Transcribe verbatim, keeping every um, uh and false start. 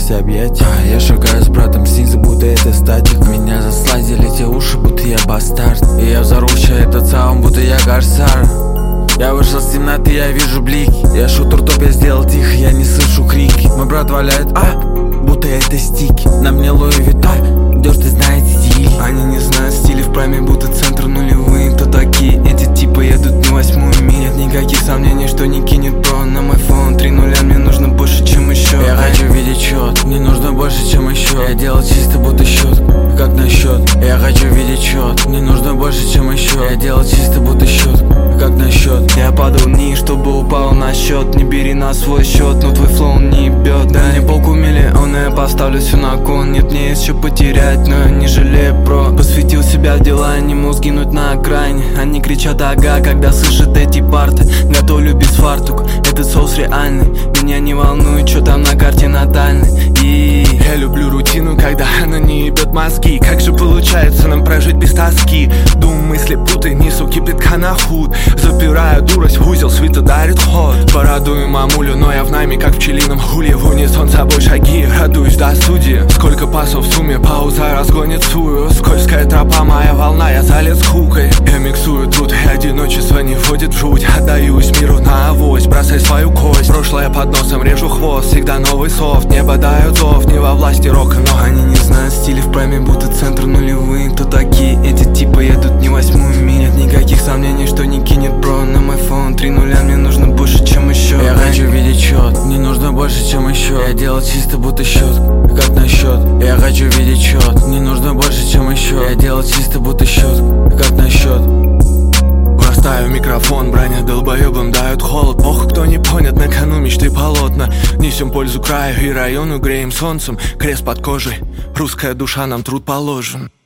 все объятия. а Я шагаю с братом снизу, будто это статик. Меня заслазили те уши, будто я бастард. И я взорвуща этот саунд, будто я корсар. Я вышел с темноты, я вижу блики. Я шутер топ, я сделал тихо, я не слышу крики. Мой брат валяет, а, будто это стики. На мне Луи Виттон, дождь, ты знаете стиль. Они не знают стиля в прайме, будто центр нулевые. Кто такие эти типы, едут не восьмую миль. Нет никаких сомнений, что не кинет бро на мой фон. Три нуля, мне нужно больше, чем еще. Я хочу видеть счет, мне нужно больше, чем еще. Я делал чисто, будто счет, как на счет. Я хочу видеть счет, мне нужно больше, чем еще. Я делал чисто, будто счет, как на счет. Я падал вниз, чтобы упал на счет. Не бери на свой счет, но твой флоу не бьет. Дай мне полку миллиона, я поставлю все на кон. Нет, мне есть что потерять, но я не жалею, бро. Посвятил себя в дела, не мог сгинуть на окраине. Они кричат ага, когда слышат эти парты. Готовлю без фартук, этот соус реальный. Меня не волнует, что там на карте натальной. И я люблю рутину, когда она не ебет мозги. Как же получается нам прожить без тоски? Дум, мысли, путай, несу кипятка на худ. Запираю дурость в узел, свита дарит ход. Порадую мамулю, но я в найме, как в пчелином хуле. В унисон собой шаги, радуюсь до судьи. Сколько пасов в сумме, пауза разгонит сую. Скользкая тропа, моя волна, я залез хукой. Я миксую труд и одиночество не входит в жуть. Отдаюсь миру на авось, бросай свою кость. Прошлое под носом, режу хвост, всегда новый софт. Небо дает зов, не во власти рока, но они не знают стиля в прайме, будто центр нулевые. Кто такие эти типы, едут не восьмую миль. Нет никаких сомнений, что не кинет бро на мой фон. Три нуля, мне нужно больше, чем еще. Я хочу видеть счет, мне нужно больше, чем еще. Я делал чисто, будто счет, как на счет. Я хочу видеть счет, мне нужно больше, чем еще. Я делал чисто, будто счет, как на счет. Ставлю микрофон, броня долбоебам дают холод. Ох, кто не понят, на кону мечты полотна. Несем пользу краю и району, греем солнцем. Крест под кожей, русская душа, нам труд положен.